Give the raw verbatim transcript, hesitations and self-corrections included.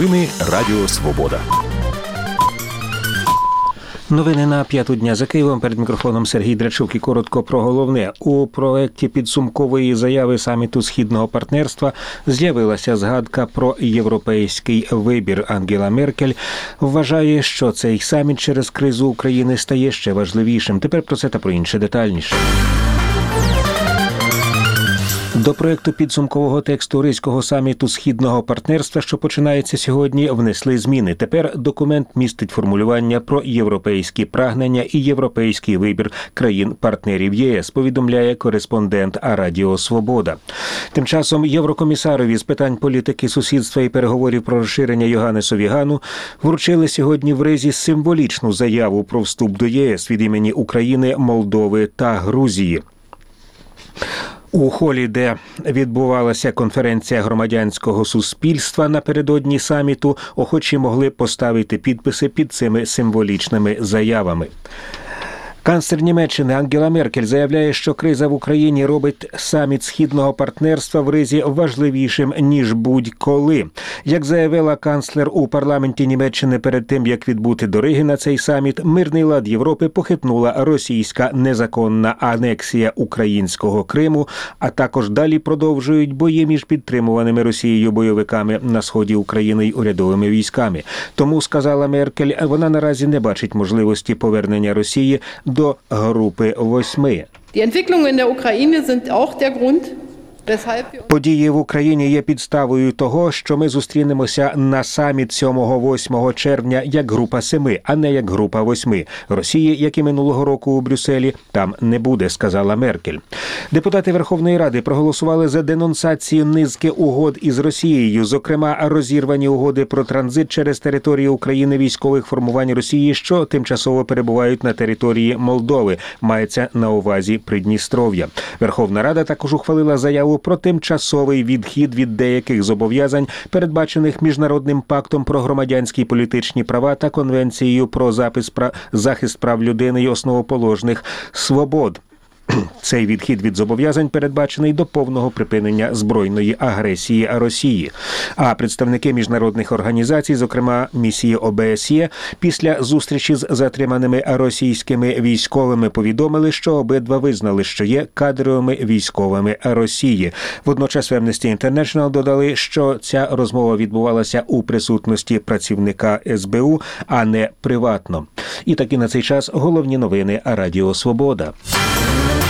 Новини Радіо Свобода. Новини на п'яту дня за Києвом. Перед мікрофоном Сергій Драчук і коротко про головне. У проєкті підсумкової заяви саміту Східного партнерства з'явилася згадка про європейський вибір. Ангела Меркель вважає, що цей саміт через кризу України стає ще важливішим. Тепер про це та про інше детальніше. До проєкту підсумкового тексту Ризького саміту Східного партнерства, що починається сьогодні, внесли зміни. Тепер документ містить формулювання про європейські прагнення і європейський вибір країн-партнерів ЄС, повідомляє кореспондент Радіо Свобода. Тим часом єврокомісарові з питань політики, сусідства і переговорів про розширення Йоганнесові Гану вручили сьогодні в Ризі символічну заяву про вступ до ЄС від імені України, Молдови та Грузії. У холі, де відбувалася конференція громадянського суспільства напередодні саміту, охочі могли поставити підписи під цими символічними заявами. Канцлер Німеччини Ангела Меркель заявляє, що криза в Україні робить саміт Східного партнерства в Ризі важливішим, ніж будь-коли. Як заявила канцлер у парламенті Німеччини перед тим, як відбути до Риги на цей саміт, мирний лад Європи похитнула російська незаконна анексія українського Криму, а також далі продовжують бої між підтримуваними Росією бойовиками на сході України й урядовими військами. Тому, сказала Меркель, вона наразі не бачить можливості повернення Росії до групи восьми. Події в Україні є підставою того, що ми зустрінемося на саміт сьомого-восьмого червня як група семи, а не як група восьми. Росії, як і минулого року у Брюсселі, там не буде, сказала Меркель. Депутати Верховної Ради проголосували за денонсацію низки угод із Росією, зокрема розірвані угоди про транзит через територію України військових формувань Росії, що тимчасово перебувають на території Молдови, мається на увазі Придністров'я. Верховна Рада також ухвалила заяву про тимчасовий відхід від деяких зобов'язань, передбачених Міжнародним пактом про громадянські і політичні права та Конвенцією про запис прав... захист прав людини і основоположних свобод. Цей відхід від зобов'язань передбачений до повного припинення збройної агресії Росії. А представники міжнародних організацій, зокрема місії О Б С Є, після зустрічі з затриманими російськими військовими повідомили, що обидва визнали, що є кадровими військовими Росії. Водночас в Amnesty International додали, що ця розмова відбувалася у присутності працівника С Б У, а не приватно. І таки на цей час головні новини Радіо Свобода.